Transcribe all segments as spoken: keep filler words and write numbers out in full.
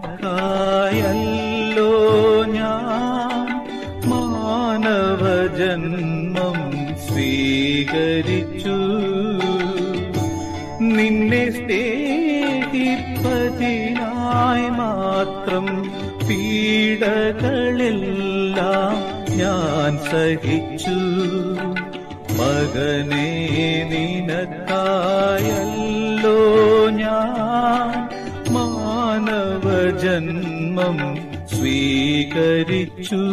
നിനക്കായല്ലോ ഞാൻ മാനവജന്മം സ്വീകരിച്ചു. നിന്നെ സ്നേഹിപ്പതിനായി മാത്രം പീഡകളെല്ലാം ഞാൻ സഹിച്ചു. മകനേ, നിനക്കായല്ലോ ഞാൻ മാനവജന്മം സ്വീകരിച്ചു.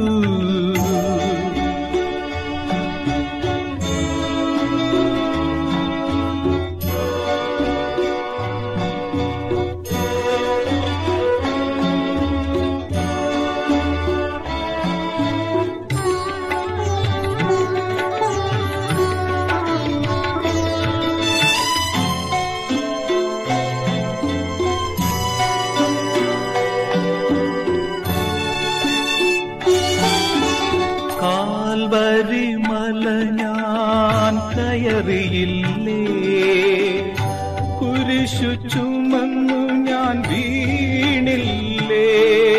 കാൽവരിമല ഞാൻ കയറിയില്ലേ, കുരിശു ചുമന്നു ഞാൻ വീണില്ലേ,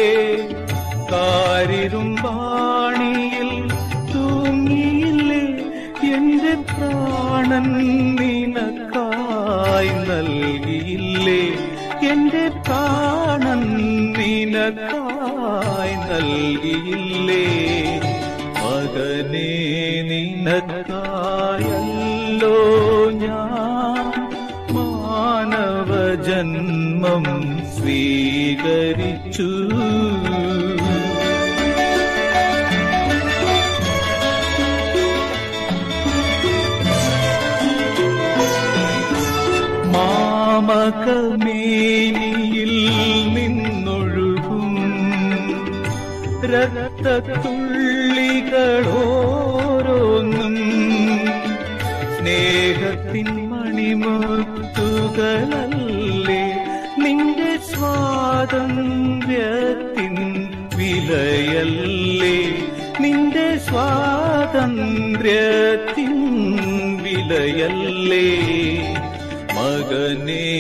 കാരിരുമ്പാണിയിൽ തൂങ്ങിയില്ലേ, എന്റെ പ്രാണൻ നിനക്കായി നൽകിയില്ലേ, എന്റെ പ്രാണൻ നിനക്കായി നൽകിയില്ലേ. മകനേ, നിനക്കായല്ലോ ഞാൻ മാനവജന്മം സ്വീകരിച്ചു. മാമകമേനിയിൽ നിന്നൊഴുകും രക്തത്തുള്ളികളോരോന്നും സ്നേഹത്തിൻ മണിമുത്തുകളല്ലേ, നിന്റെ സ്വാതന്ത്ര്യത്തിൻ വിലയല്ലേ, നിന്റെ സ്വാതന്ത്ര്യത്തിൻ വിലയല്ലേ. മകനേ,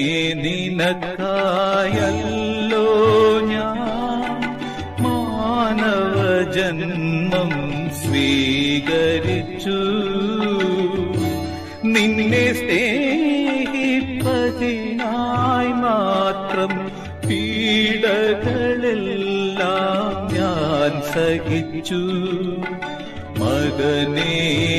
നിനക്കായല്ലോ ഞാൻ മാനവജന്മം സ്വീകരിച്ചു. നിന്നെ സ്നേഹിപ്പതിനായി മാത്രം പീഡകളെല്ലാം ഞാൻ സഹിച്ചു. മകനേ,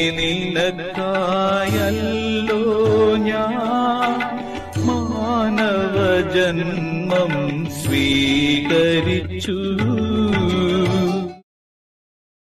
നിനക്കായല്ലോ ഞാൻ മാനവജന്മം സ്വീകരിച്ചു.